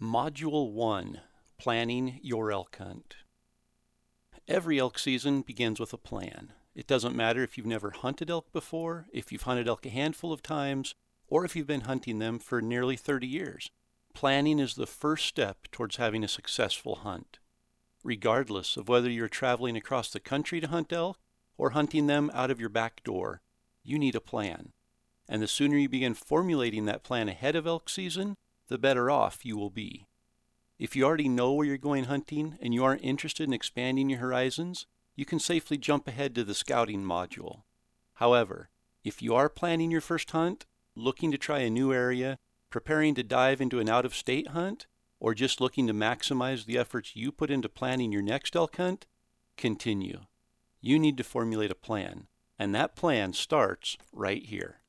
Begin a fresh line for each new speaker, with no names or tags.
Module 1, Planning Your Elk Hunt. Every elk season begins with a plan. It doesn't matter if you've never hunted elk before, if you've hunted elk a handful of times, or if you've been hunting them for nearly 30 years. Planning is the first step towards having a successful hunt. Regardless of whether you're traveling across the country to hunt elk or hunting them out of your back door, you need a plan. And the sooner you begin formulating that plan ahead of elk season, the better off you will be. If you already know where you're going hunting and you aren't interested in expanding your horizons, you can safely jump ahead to the scouting module. However, if you are planning your first hunt, looking to try a new area, preparing to dive into an out-of-state hunt, or just looking to maximize the efforts you put into planning your next elk hunt, continue. You need to formulate a plan, and that plan starts right here.